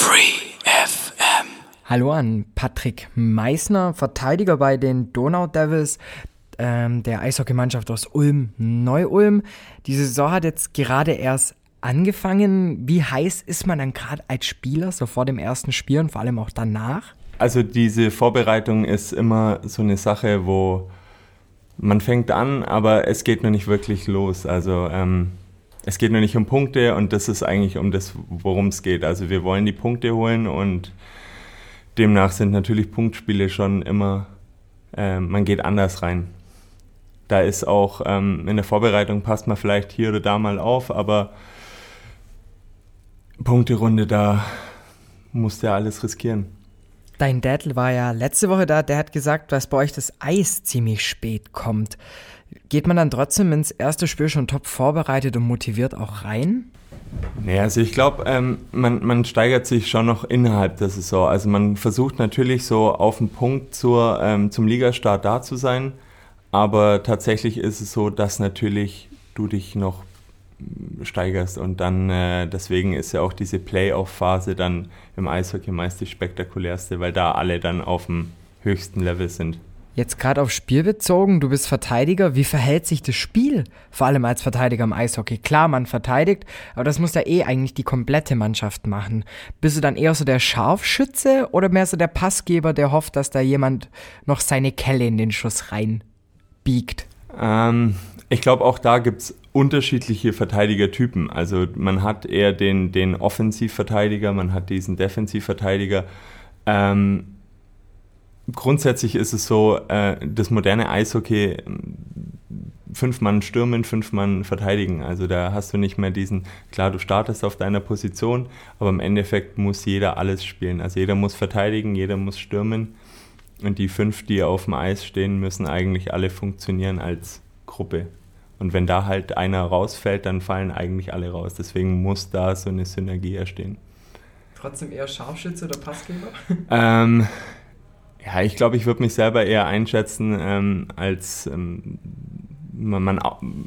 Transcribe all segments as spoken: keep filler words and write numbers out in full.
Free F M. Hallo an Patrick Meissner, Verteidiger bei den Donau Devils, ähm, der Eishockeymannschaft aus Ulm-Neu-Ulm. Die Saison hat jetzt gerade erst angefangen. Wie heiß ist man dann gerade als Spieler, so vor dem ersten Spiel und vor allem auch danach? Also diese Vorbereitung ist immer so eine Sache, wo man fängt an, aber es geht noch nicht wirklich los. Also ähm, es geht noch nicht um Punkte und das ist eigentlich um das, worum es geht. Also wir wollen die Punkte holen und demnach sind natürlich Punktspiele schon immer, äh, man geht anders rein. Da ist auch ähm, in der Vorbereitung passt man vielleicht hier oder da mal auf, aber Punkterunde, da musst du ja alles riskieren. Dein Dad war ja letzte Woche da, der hat gesagt, dass bei euch das Eis ziemlich spät kommt. Geht man dann trotzdem ins erste Spiel schon top vorbereitet und motiviert auch rein? Nee, also ich glaube, ähm, man, man steigert sich schon noch innerhalb der Saison. Also man versucht natürlich so auf den Punkt zur, ähm, zum Ligastart da zu sein, aber tatsächlich ist es so, dass natürlich du dich noch steigerst und dann äh, deswegen ist ja auch diese Playoff-Phase dann im Eishockey meist die spektakulärste, weil da alle dann auf dem höchsten Level sind. Jetzt gerade aufs Spiel bezogen, du bist Verteidiger, wie verhält sich das Spiel, vor allem als Verteidiger im Eishockey? Klar, man verteidigt, aber das muss ja eh eigentlich die komplette Mannschaft machen. Bist du dann eher so der Scharfschütze oder mehr so der Passgeber, der hofft, dass da jemand noch seine Kelle in den Schuss reinbiegt? Ähm, ich glaube, auch da gibt es unterschiedliche Verteidigertypen. Also man hat eher den, den Offensivverteidiger, man hat diesen Defensivverteidiger. Ähm, grundsätzlich ist es so, äh, das moderne Eishockey, fünf Mann stürmen, fünf Mann verteidigen. Also da hast du nicht mehr diesen, klar, du startest auf deiner Position, aber im Endeffekt muss jeder alles spielen. Also jeder muss verteidigen, jeder muss stürmen. Und die fünf, die auf dem Eis stehen, müssen eigentlich alle funktionieren als Gruppe. Und wenn da halt einer rausfällt, dann fallen eigentlich alle raus. Deswegen muss da so eine Synergie entstehen. Trotzdem eher Scharfschütze oder Passgeber? Ähm, ja, ich glaube, ich würde mich selber eher einschätzen, ähm, als ähm, man, man,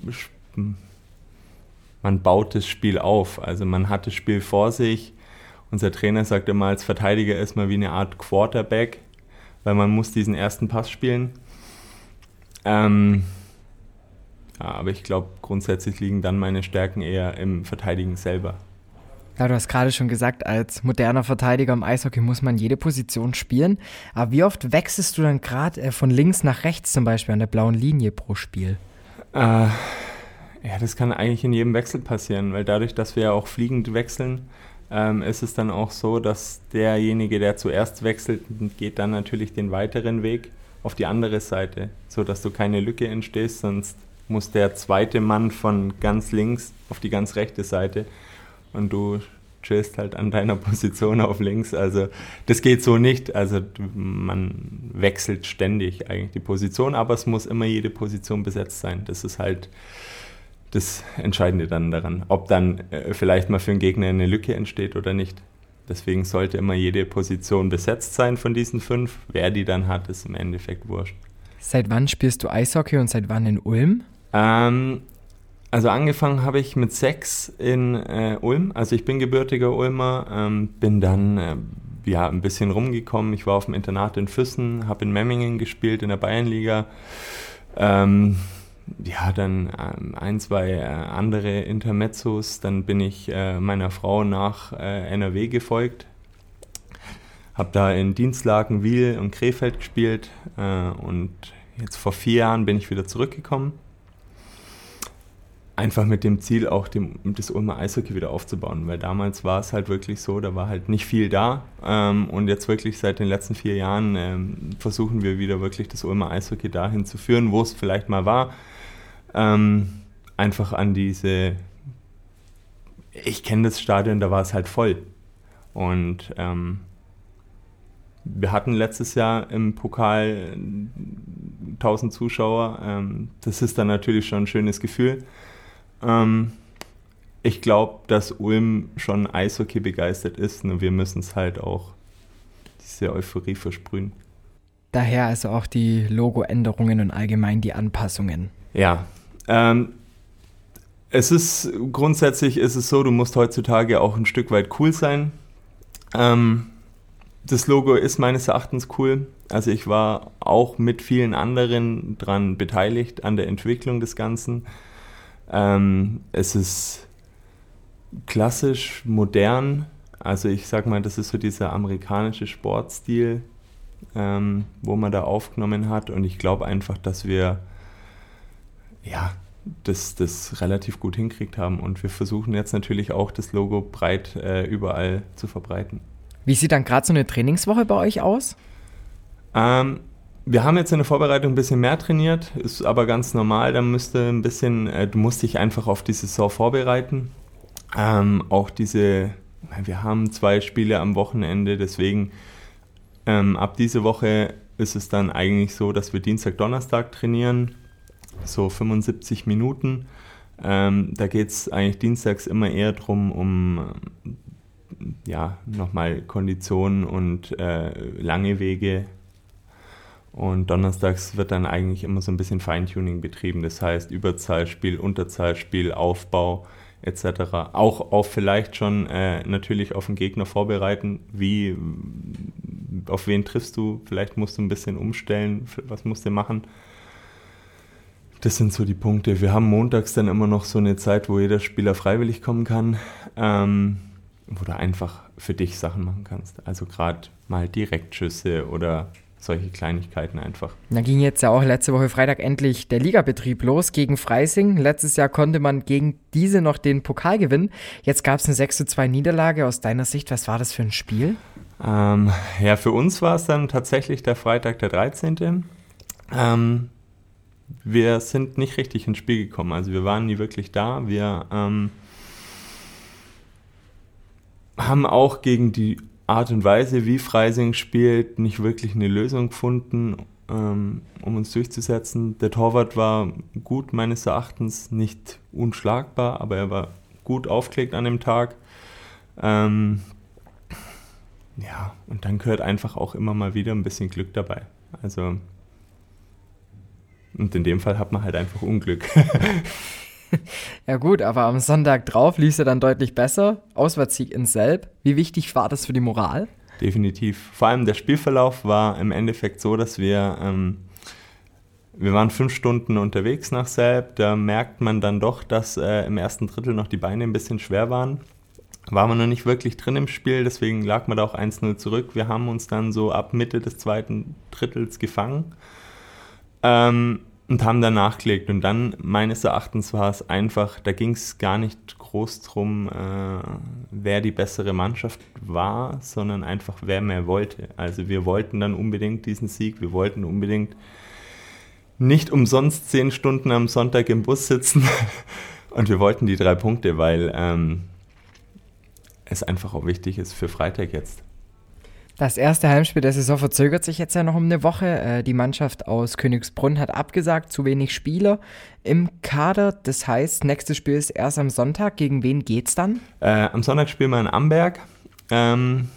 man baut das Spiel auf. Also man hat das Spiel vor sich. Unser Trainer sagt immer, als Verteidiger ist man wie eine Art Quarterback, weil man muss diesen ersten Pass spielen. Ähm, Ja, aber ich glaube, grundsätzlich liegen dann meine Stärken eher im Verteidigen selber. Ja, du hast gerade schon gesagt, als moderner Verteidiger im Eishockey muss man jede Position spielen. Aber wie oft wechselst du dann gerade von links nach rechts zum Beispiel an der blauen Linie pro Spiel? Äh, ja, das kann eigentlich in jedem Wechsel passieren, weil dadurch, dass wir ja auch fliegend wechseln, ähm, ist es dann auch so, dass derjenige, der zuerst wechselt, geht dann natürlich den weiteren Weg auf die andere Seite, sodass du keine Lücke entstehst, sonst muss der zweite Mann von ganz links auf die ganz rechte Seite und du chillst halt an deiner Position auf links. Also das geht so nicht. Also man wechselt ständig eigentlich die Position, aber es muss immer jede Position besetzt sein. Das ist halt das Entscheidende dann daran, ob dann äh, vielleicht mal für einen Gegner eine Lücke entsteht oder nicht. Deswegen sollte immer jede Position besetzt sein von diesen fünf. Wer die dann hat, ist im Endeffekt wurscht. Seit wann spielst du Eishockey und seit wann in Ulm? Ähm, also angefangen habe ich mit sechs in äh, Ulm, also ich bin gebürtiger Ulmer, ähm, bin dann äh, ja, ein bisschen rumgekommen. Ich war auf dem Internat in Füssen, habe in Memmingen gespielt in der Bayernliga. Ähm, ja, dann ähm, ein, zwei äh, andere Intermezzos, dann bin ich äh, meiner Frau nach äh, N R W gefolgt. Habe da in Dienstlaken, Wiel und Krefeld gespielt äh, und jetzt vor vier Jahren bin ich wieder zurückgekommen. Einfach mit dem Ziel, auch dem, das Ulmer Eishockey wieder aufzubauen, weil damals war es halt wirklich so, da war halt nicht viel da ähm, und jetzt wirklich seit den letzten vier Jahren ähm, versuchen wir wieder wirklich das Ulmer Eishockey dahin zu führen, wo es vielleicht mal war. Ähm, einfach an diese, ich kenne das Stadion, da war es halt voll und ähm, wir hatten letztes Jahr im Pokal tausend Zuschauer. Ähm, das ist dann natürlich schon ein schönes Gefühl. Ähm, ich glaube, dass Ulm schon Eishockey begeistert ist. Nur wir müssen es halt auch diese Euphorie versprühen. Daher also auch die Logoänderungen und allgemein die Anpassungen. Ja, ähm, es ist grundsätzlich ist es so, du musst heutzutage auch ein Stück weit cool sein. Ähm, das Logo ist meines Erachtens cool. Also ich war auch mit vielen anderen dran beteiligt an der Entwicklung des Ganzen. Ähm, es ist klassisch, modern. Also ich sag mal, das ist so dieser amerikanische Sportstil, ähm, wo man da aufgenommen hat. Und ich glaube einfach, dass wir ja, das, das relativ gut hinkriegt haben. Und wir versuchen jetzt natürlich auch, das Logo breit äh, überall zu verbreiten. Wie sieht dann gerade so eine Trainingswoche bei euch aus? Ähm, wir haben jetzt in der Vorbereitung ein bisschen mehr trainiert, ist aber ganz normal. Da müsste ein bisschen, äh, du musst dich einfach auf die Saison vorbereiten. Ähm, auch diese, wir haben zwei Spiele am Wochenende, deswegen ähm, ab diese Woche ist es dann eigentlich so, dass wir Dienstag, Donnerstag trainieren, so fünfundsiebzig Minuten. Ähm, da geht es eigentlich dienstags immer eher darum, um ja, nochmal Konditionen und äh, lange Wege. Und donnerstags wird dann eigentlich immer so ein bisschen Feintuning betrieben. Das heißt Überzahlspiel, Unterzahlspiel, Aufbau et cetera. Auch auf vielleicht schon äh, natürlich auf den Gegner vorbereiten. Wie, auf wen triffst du? Vielleicht musst du ein bisschen umstellen. Was musst du machen? Das sind so die Punkte. Wir haben montags dann immer noch so eine Zeit, wo jeder Spieler freiwillig kommen kann. Ähm, wo du einfach für dich Sachen machen kannst. Also gerade mal Direktschüsse oder solche Kleinigkeiten einfach. Da ging jetzt ja auch letzte Woche Freitag endlich der Ligabetrieb los gegen Freising. Letztes Jahr konnte man gegen diese noch den Pokal gewinnen. Jetzt gab es eine sechs zu zwei Niederlage. Aus deiner Sicht, was war das für ein Spiel? Ähm, ja, für uns war es dann tatsächlich der Freitag, der dreizehnte Ähm, wir sind nicht richtig ins Spiel gekommen. Also wir waren nie wirklich da. Wir ähm, haben auch gegen die Art und Weise, wie Freising spielt, nicht wirklich eine Lösung gefunden, ähm, um uns durchzusetzen. Der Torwart war gut, meines Erachtens, nicht unschlagbar, aber er war gut aufgelegt an dem Tag. Ähm, ja, und dann gehört einfach auch immer mal wieder ein bisschen Glück dabei. Also, und in dem Fall hat man halt einfach Unglück. Ja gut, aber am Sonntag drauf lief es ja dann deutlich besser. Auswärtssieg in Selb. Wie wichtig war das für die Moral? Definitiv. Vor allem der Spielverlauf war im Endeffekt so, dass wir, ähm, wir waren fünf Stunden unterwegs nach Selb. Da merkt man dann doch, dass äh, im ersten Drittel noch die Beine ein bisschen schwer waren. War man noch nicht wirklich drin im Spiel, deswegen lag man da auch eins null zurück. Wir haben uns dann so ab Mitte des zweiten Drittels gefangen. Ähm, Und haben dann nachgelegt. Und dann, meines Erachtens, war es einfach, da ging es gar nicht groß drum, äh, wer die bessere Mannschaft war, sondern einfach, wer mehr wollte. Also wir wollten dann unbedingt diesen Sieg, wir wollten unbedingt nicht umsonst zehn Stunden am Sonntag im Bus sitzen und wir wollten die drei Punkte, weil ähm, es einfach auch wichtig ist für Freitag jetzt. Das erste Heimspiel der Saison verzögert sich jetzt ja noch um eine Woche. Die Mannschaft aus Königsbrunn hat abgesagt, zu wenig Spieler im Kader. Das heißt, nächstes Spiel ist erst am Sonntag. Gegen wen geht's dann? Äh, am Sonntag spielen wir in Amberg. Ähm,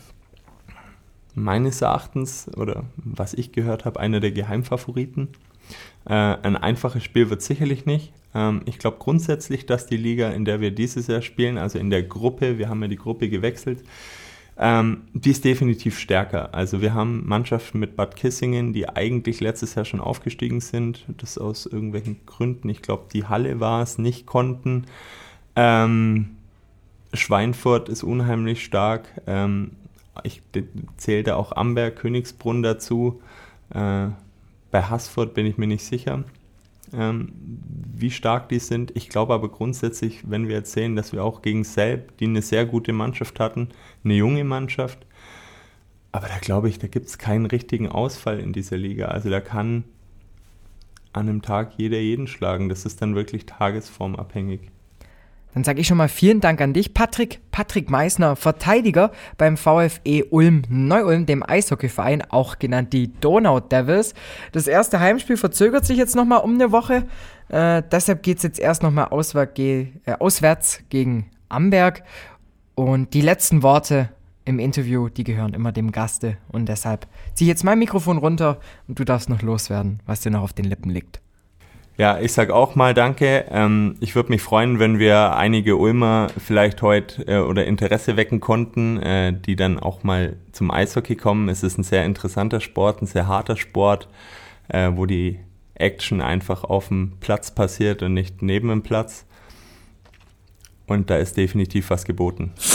meines Erachtens, oder was ich gehört habe, einer der Geheimfavoriten. Äh, ein einfaches Spiel wird sicherlich nicht. Ähm, ich glaube grundsätzlich, dass die Liga, in der wir dieses Jahr spielen, also in der Gruppe, wir haben ja die Gruppe gewechselt, Ähm, die ist definitiv stärker. Also wir haben Mannschaften mit Bad Kissingen, die eigentlich letztes Jahr schon aufgestiegen sind, das aus irgendwelchen Gründen, ich glaube die Halle war es, nicht konnten. Ähm, Schweinfurt ist unheimlich stark. Ähm, ich zähle da auch Amberg, Königsbrunn dazu. Äh, bei Haßfurt bin ich mir nicht sicher, ähm, wie stark die sind. Ich glaube aber grundsätzlich, wenn wir jetzt sehen, dass wir auch gegen Selb, die eine sehr gute Mannschaft hatten, eine junge Mannschaft, aber da glaube ich, da gibt es keinen richtigen Ausfall in dieser Liga. Also da kann an einem Tag jeder jeden schlagen. Das ist dann wirklich tagesformabhängig. Dann sage ich schon mal vielen Dank an dich, Patrick. Patrick Meissner, Verteidiger beim VfE Ulm Neu-Ulm, dem Eishockeyverein, auch genannt die Donau Devils. Das erste Heimspiel verzögert sich jetzt nochmal um eine Woche. Äh, deshalb geht es jetzt erst nochmal auswär- ge- äh, auswärts gegen Amberg. Und die letzten Worte im Interview, die gehören immer dem Gaste. Und deshalb ziehe ich jetzt mein Mikrofon runter und du darfst noch loswerden, was dir noch auf den Lippen liegt. Ja, ich sag auch mal danke. Ähm, ich würde mich freuen, wenn wir einige Ulmer vielleicht heute äh, oder Interesse wecken konnten, äh, die dann auch mal zum Eishockey kommen. Es ist ein sehr interessanter Sport, ein sehr harter Sport, äh, wo die Action einfach auf dem Platz passiert und nicht neben dem Platz. Und da ist definitiv was geboten.